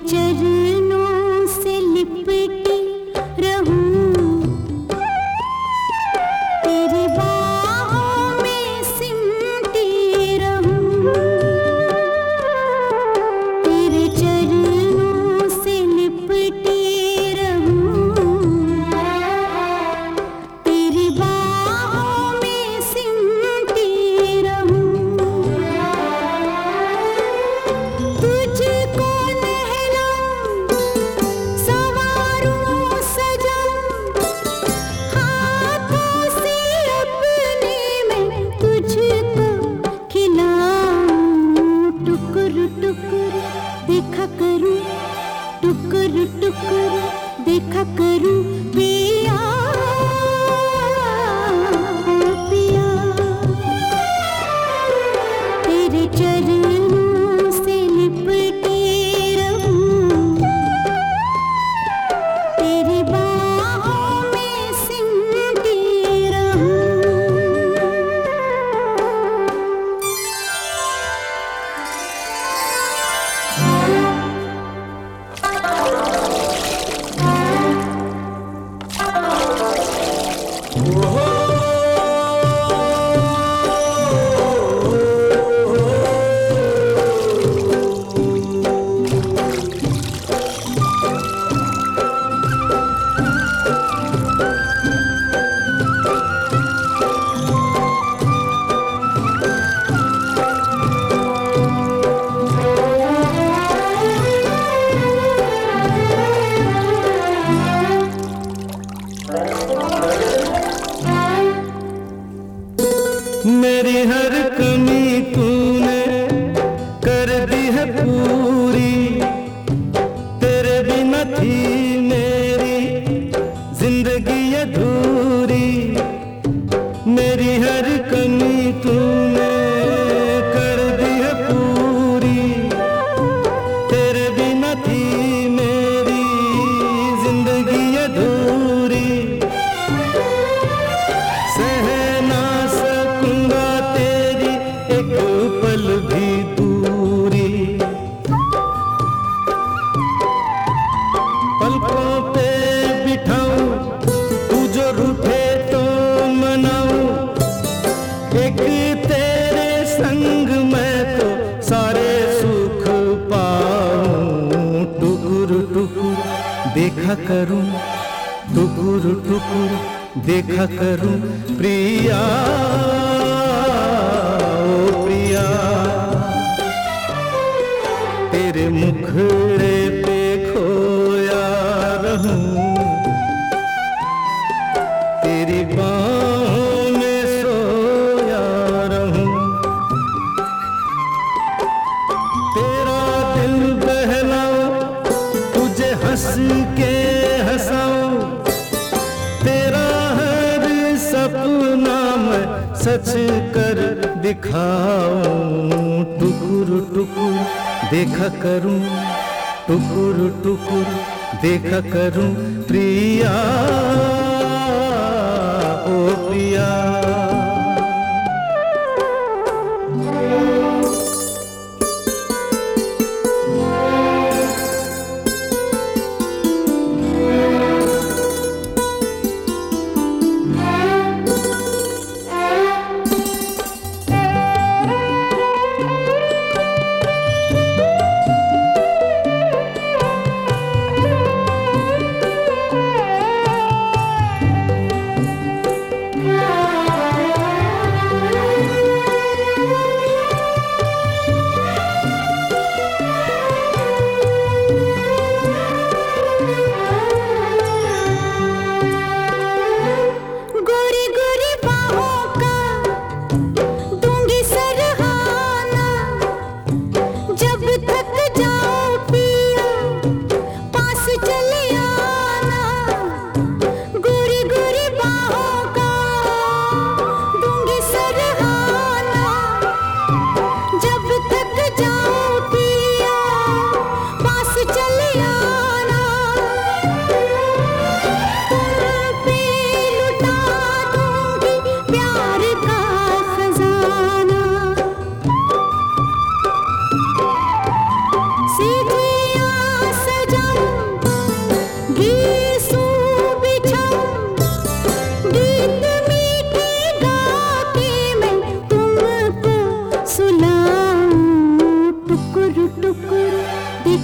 चरणों से लिपटी रहूं, तेरी बाहों में सिमटी रहूं, तेरे चरणों से लिपटी रहूं, तेरी बाहों में सिमटी रहूं, तुझको नहलाऊं, संवारूं, सजाऊं, हाथों से अपने मैं तुझको खिलाऊं, टुकुर टुकुर देखा करूं, टुकुर टुकुर देखा करूं, पिया पिया, तेरे चरणों से लिपटी रहूं, तेरी बाहों में सिमटी रहूं। मेरी हर कमी तूने कर दी है पूरी, तेरे बिना थी मेरी जिंदगी अधूरी, मेरी हर कमी तूने कर दी है पूरी, तेरे बिना थी मेरी जिंदगी अधूरी, सह ना सकूंगा तेरी एक पल भी दूरी, पलकों पे बिठाऊं तू जो रूठे तो मनाऊं, एक तेरे संग मैं तो सारे सुख पाऊं, टुकुर टुकुर देखा करूं, टुकुर टुकुर देखा करूं, प्रिया ओ प्रिया, तेरे मुखड़े पे खोया रहूं, तेरी बाहों में सोया रहूं, तेरा दिल बहलाऊं, तुझे हंस के हंसाऊं, तेरा हर सपना मैं सच कर दिखाऊं, टुकुर टुकुर देखा करूं, टुकुर टुकुर देखा करूं, प्रिया ओ प्रिया।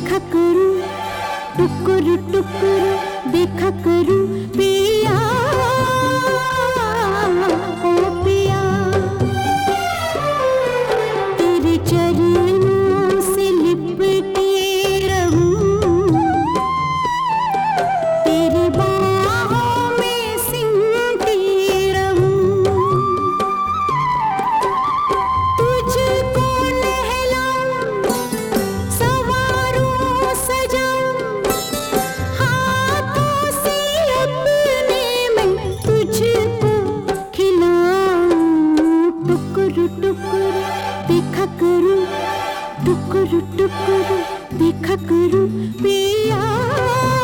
देखा करूं टुकुर टुकुर देखा करूं पिया ओ पिया तेरे चरणों से लिपटे रहूं तेरी बाहों में सिमटी रहूं तुझको नहलाऊं सवारूं सजाऊं हाथों से अपने मैं तुझको खिलाऊं टुकुर टुकुर देखा करूं टुकुर टुकुर देखा करूं पिया